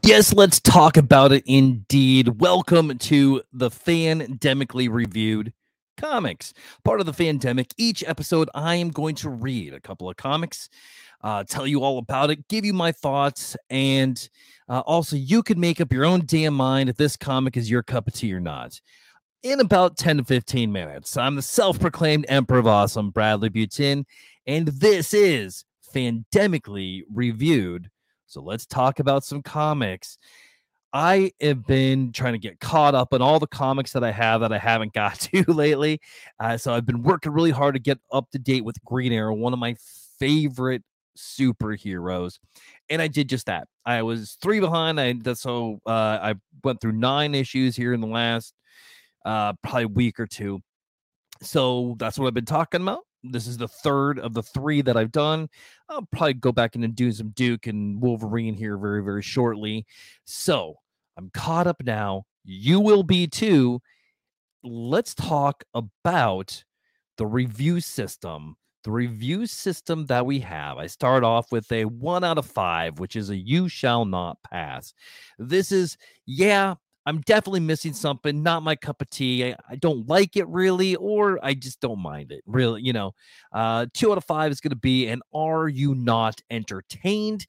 Yes, let's talk about it indeed. Welcome to the Fandemically Reviewed Comics, part of the Fandemic. Each episode, I am going to read a couple of comics, tell you all about it, give you my thoughts, and also you can make up your own damn mind if this comic is your cup of tea or not. In about 10 to 15 minutes, I'm the self-proclaimed Emperor of Awesome, Bradley Butin, and this is Fandemically Reviewed. So let's talk about some comics. I have been trying to get caught up on all the comics that I have that I haven't got to lately. So I've been working really hard to get up to date with Green Arrow, one of my favorite superheroes. And I did just that. I was 3 behind. I went through 9 issues here in the last probably week or two. So that's what I've been talking about. This is the third of the 3 that I've done. I'll probably go back in and do some Duke and Wolverine here very, very shortly. So I'm caught up now. You will be too. Let's talk about the review system. The review system that we have. I start off with a 1 out of 5, which is a you shall not pass. This is, I'm definitely missing something. Not my cup of tea. I don't like it really, or I just don't mind it. Really, 2 out of 5 is going to be an are you not entertained?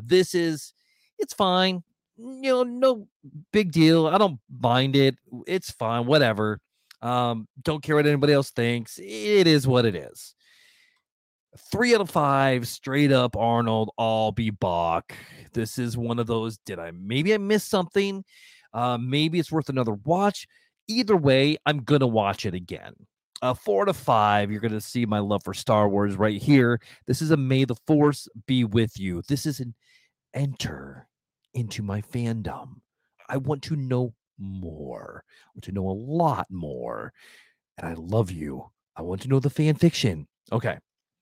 It's fine. No big deal. I don't mind it. It's fine. Whatever. Don't care what anybody else thinks. It is what it is. 3 out of 5, straight up Arnold, I'll be Bach. This is one of those, maybe I missed something? Maybe it's worth another watch. Either way, I'm going to watch it again. 4 out of 5, you're going to see my love for Star Wars right here. This is a May the Force be with you. This is an enter into my fandom. I want to know more. I want to know a lot more. And I love you. I want to know the fan fiction. Okay.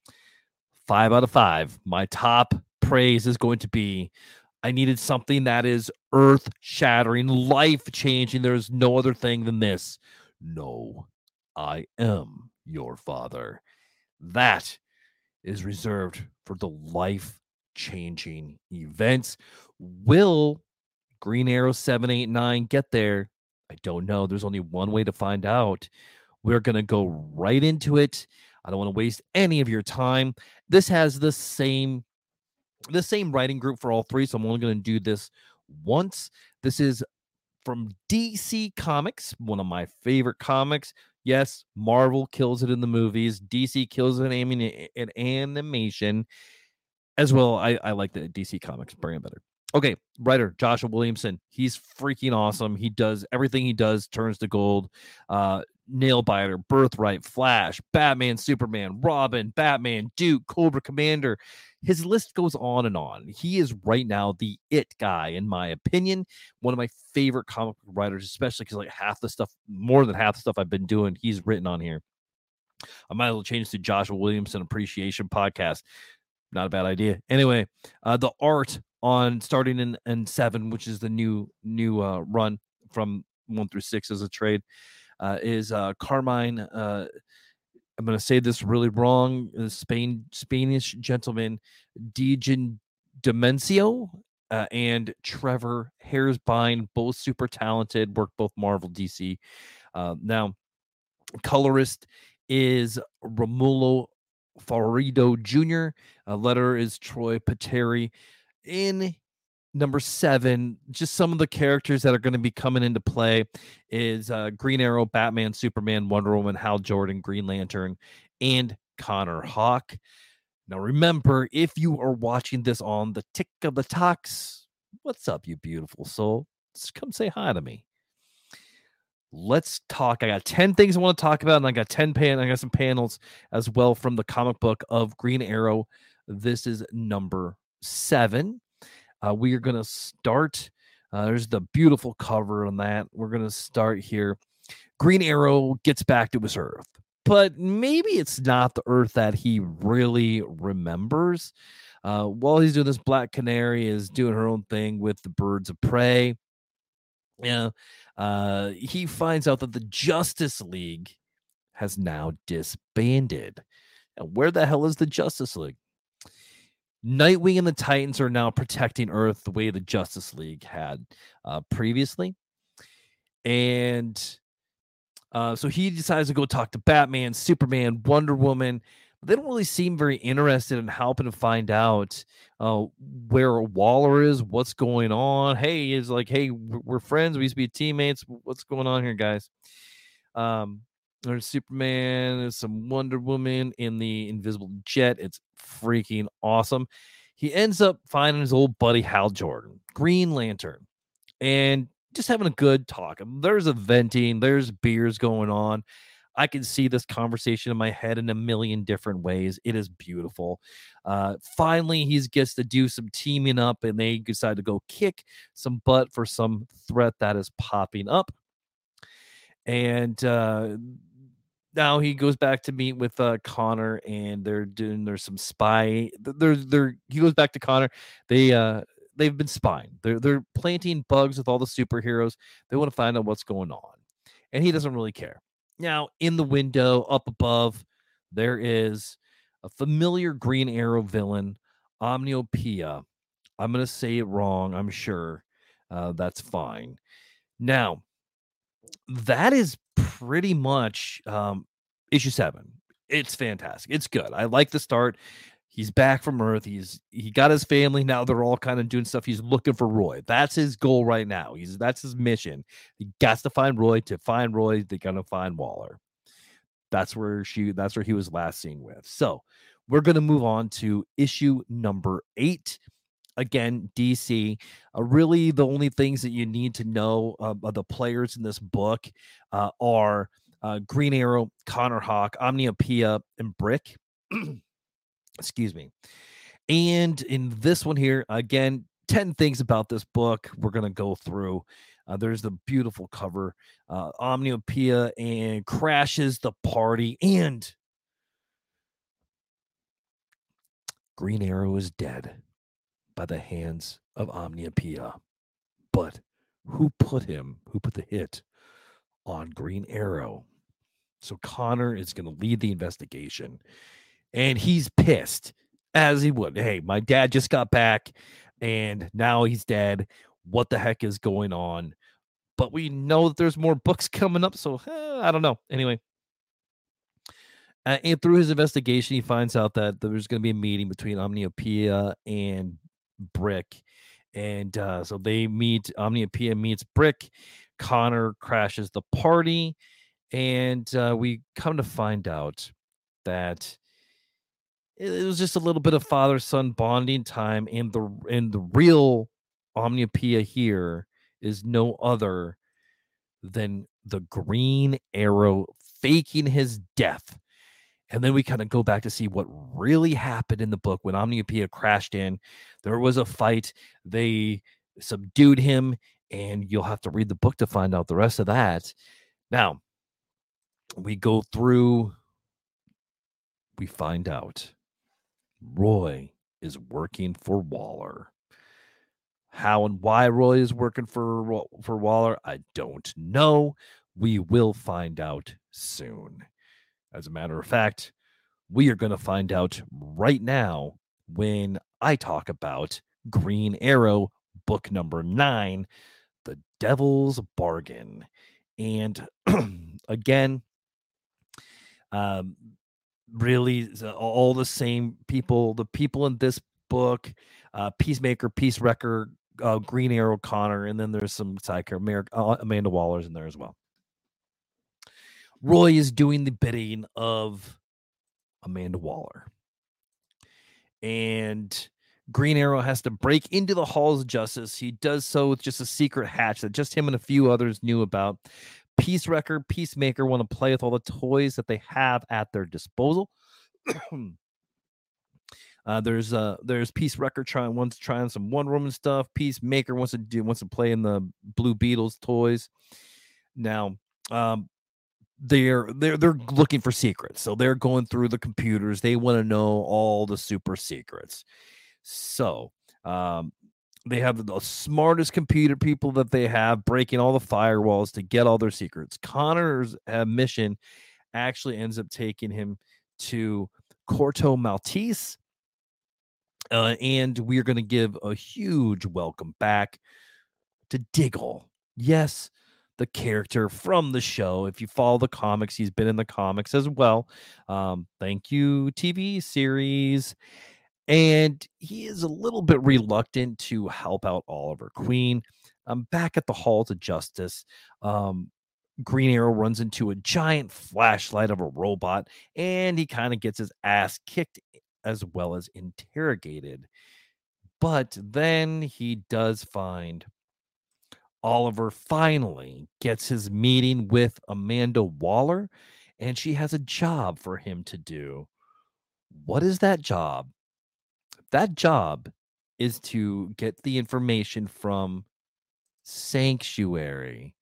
5 out of 5. My top praise is going to be I needed something that is earth-shattering, life-changing. There's no other thing than this. No, I am your father. That is reserved for the life-changing events. Will Green Arrow 789 get there? I don't know. There's only one way to find out. We're going to go right into it. I don't want to waste any of your time. This has the same writing group for all 3, so I'm only going to do this once. This is from DC Comics, one of my favorite comics. Yes, Marvel kills it in the movies. DC kills it in animation as well. I like the DC Comics brand better. Okay, writer Joshua Williamson. He's freaking awesome. He does everything he does turns to gold. Nailbiter, Birthright, Flash, Batman, Superman, Robin, Batman, Duke, Cobra Commander. His list goes on and on. He is right now the it guy, in my opinion. One of my favorite comic book writers, especially because more than half the stuff I've been doing, he's written on here. I might as well change to Joshua Williamson Appreciation Podcast. Not a bad idea. Anyway, the art on starting in 7, which is the new run from 1 through 6 as a trade, is Carmine. I'm going to say this really wrong. Spanish gentleman, Dejan Demencio, and Trevor Hairsbine, both super talented, work both Marvel, DC. Now, colorist is Romulo Farido Jr. Letter is Troy Pateri. In number 7, just some of the characters that are going to be coming into play is Green Arrow, Batman, Superman, Wonder Woman, Hal Jordan, Green Lantern, and Connor Hawke. Now, remember, if you are watching this on the Tick of the Talks, what's up, you beautiful soul? Just come say hi to me. Let's talk. I got 10 things I want to talk about, and I got some panels as well from the comic book of Green Arrow. This is number 7. We are going to start. There's the beautiful cover on that. We're going to start here. Green Arrow gets back to his Earth, but maybe it's not the Earth that he really remembers. While he's doing this, Black Canary is doing her own thing with the birds of prey. He finds out that the Justice League has now disbanded. And where the hell is the Justice League? Nightwing and the Titans are now protecting Earth the way the Justice League had previously. And so he decides to go talk to Batman, Superman, Wonder Woman. They don't really seem very interested in helping to find out where Waller is, what's going on. Hey, it's like, hey, we're friends. We used to be teammates. What's going on here, guys? There's Superman, there's some Wonder Woman in the invisible jet. It's freaking awesome. He ends up finding his old buddy Hal Jordan, Green Lantern, and just having a good talk. There's a venting, there's beers going on. I can see this conversation in my head in a million different ways. It is beautiful. Finally, he gets to do some teaming up, and they decide to go kick some butt for some threat that is popping up. And now he goes back to meet with Connor, and there's some spy. He goes back to Connor. They've been spying. They're planting bugs with all the superheroes. They want to find out what's going on, and he doesn't really care. Now, in the window up above, there is a familiar Green Arrow villain, Omniopia. I'm gonna say it wrong, I'm sure. That's fine. Now, that is pretty much issue 7. It's fantastic. It's good. I like the start. He's back from Earth. He got his family. Now they're all kind of doing stuff. He's looking for Roy. That's his goal right now. That's his mission. He got to find Roy. To find Roy, they're gonna find Waller. That's where he was last seen with. So we're gonna move on to issue number 8. Again, DC. Really, the only things that you need to know of the players in this book are Green Arrow, Connor Hawk, Omniopia, and Brick. Excuse me. And in this one here, again, 10 things about this book we're going to go through. There's the beautiful cover. Omniopia and crashes the party, and Green Arrow is dead by the hands of Omniopia. But who put the hit on Green Arrow? So Connor is going to lead the investigation, and he's pissed, as he would. Hey, my dad just got back, and now he's dead. What the heck is going on? But we know that there's more books coming up, so I don't know. Anyway, and through his investigation, he finds out that there's going to be a meeting between Omniopia and Brick. And so they meet. Omniopia meets Brick. Connor crashes the party. And we come to find out that it was just a little bit of father-son bonding time. And the real Omniopia here is no other than the Green Arrow faking his death. And then we kind of go back to see what really happened in the book when Omniopia crashed in. There was a fight. They subdued him, and you'll have to read the book to find out the rest of that. Now, we go through, we find out Roy is working for Waller. How and why Roy is working for Waller, I don't know. We will find out soon. As a matter of fact, we are going to find out right now when I talk about Green Arrow, book number 9, The Devil's Bargain. And again, really all the same people, the people in this book, Peacemaker, Peace Wrecker, Green Arrow, Connor, and then there's some side character, Amanda Waller's in there as well. Roy is doing the bidding of Amanda Waller. And Green Arrow has to break into the halls of justice. He does so with just a secret hatch that just him and a few others knew about. Peace Wrecker, Peacemaker want to play with all the toys that they have at their disposal. There's Peace Wrecker wants to try on some Wonder Woman stuff. Peacemaker wants to play in the Blue Beetles toys. Now, they're looking for secrets, so they're going through the computers. They want to know all the super secrets. So they have the smartest computer people that they have breaking all the firewalls to get all their secrets. Connor's mission actually ends up taking him to Corto Maltese, And we're going to give a huge welcome back to Diggle. Yes, the character from the show. If you follow the comics, he's been in the comics as well. Thank you, TV series. And he is a little bit reluctant to help out Oliver Queen. Back at the Halls of Justice, Green Arrow runs into a giant flashlight of a robot, and he kind of gets his ass kicked as well as interrogated. But then he does find Oliver finally gets his meeting with Amanda Waller, and she has a job for him to do. What is that job? That job is to get the information from Sanctuary.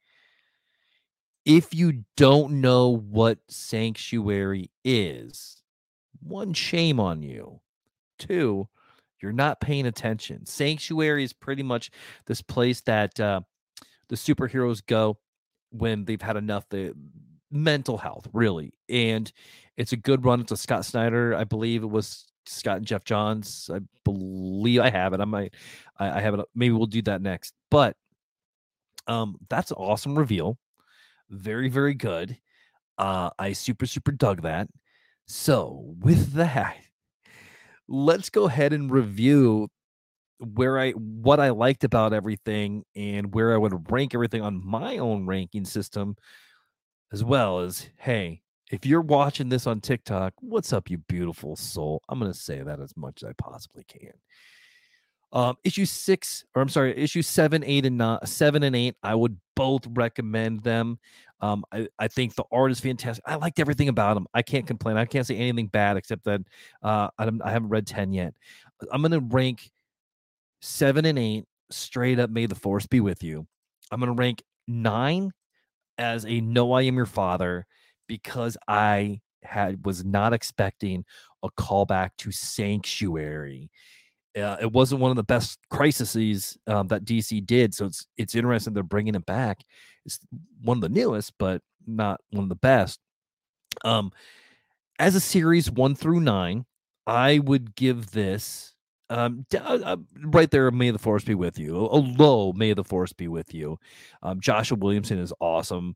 If you don't know what Sanctuary is, one, shame on you. Two, you're not paying attention. Sanctuary is pretty much this place that the superheroes go when they've had enough the mental health, really. And it's a good run. It's a Scott Snyder, I believe it was Scott and Jeff Johns. I believe I have it. I have it. Maybe we'll do that next. But that's an awesome reveal. Very, very good. I super dug that. So with that, let's go ahead and review what I liked about everything and where I would rank everything on my own ranking system, as well as, hey, if you're watching this on TikTok, what's up, you beautiful soul? I'm going to say that as much as I possibly can. Issue 7, 8, and 9, 7 and 8. I would both recommend them. I think the art is fantastic. I liked everything about them. I can't complain. I can't say anything bad except that I haven't read 10 yet. I'm going to rank 7 and 8 straight up. May the force be with you. I'm going to rank 9 as a No, I Am Your Father, because I was not expecting a callback to Sanctuary. It wasn't one of the best crises that DC did, so it's interesting they're bringing it back. It's one of the newest, but not one of the best. As a series 1 through 9, I would give this right there. May the force be with you. A low. May the force be with you. Joshua Williamson is awesome.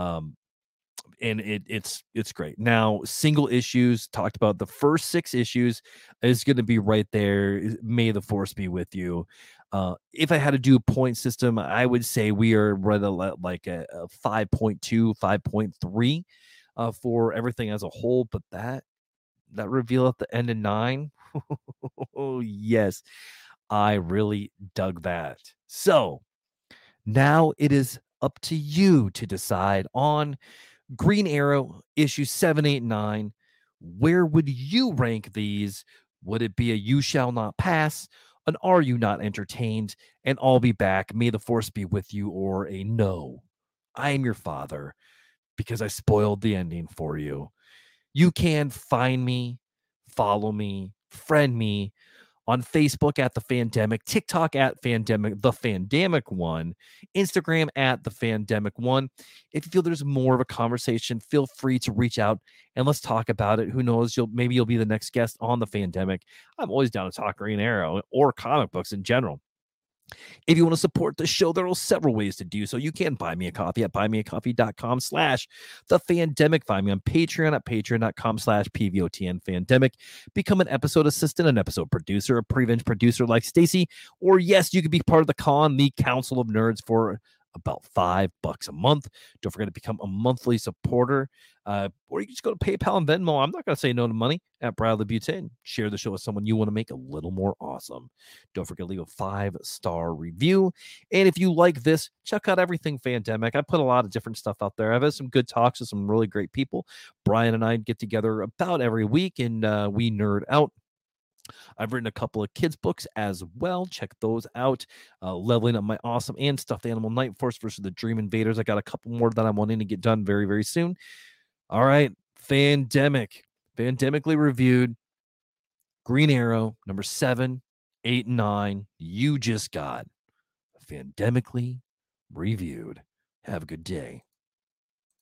And it's great. Now, single issues, talked about the first 6 issues is going to be right there. May the force be with you. If I had to do a point system, I would say we are right at like a 5.2, 5.3 for everything as a whole. But that reveal at the end of 9, oh yes, I really dug that. So now it is up to you to decide on Green Arrow issue 7, 8, 9. Where would you rank these? Would it be a you shall not pass, an are you not entertained, and I'll be back, may the force be with you, or a no, I am your father, because I spoiled the ending for you? You can find me, follow me, friend me on Facebook at The Fandemic, TikTok at Fandemic, The Fandemic One, Instagram at The Fandemic One. If you feel there's more of a conversation, feel free to reach out and let's talk about it. Who knows? Maybe you'll be the next guest on The Fandemic. I'm always down to talk Green Arrow or comic books in general. If you want to support the show, there are several ways to do so. You can buy me a coffee at buymeacoffee.com/thefandemic. Find me on Patreon at patreon.com/PVOTN Fandemic. Become an episode assistant, an episode producer, a prevenge producer like Stacy. Or yes, you can be part of the Council of Nerds for about $5 a month. Don't forget to become a monthly supporter. Or you can just go to PayPal and Venmo. I'm not going to say no to money at Bradley Butane. Share the show with someone you want to make a little more awesome. Don't forget to leave a 5-star review. And if you like this, check out everything Fandemic. I put a lot of different stuff out there. I've had some good talks with some really great people. Brian and I get together about every week and we nerd out. I've written a couple of kids' books as well. Check those out. Leveling Up My Awesome and Stuffed Animal Night Force versus the Dream Invaders. I got a couple more that I'm wanting to get done very, very soon. All right. Fandemically reviewed. Green Arrow, number 7, 8, 9. You just got Fandemically reviewed. Have a good day.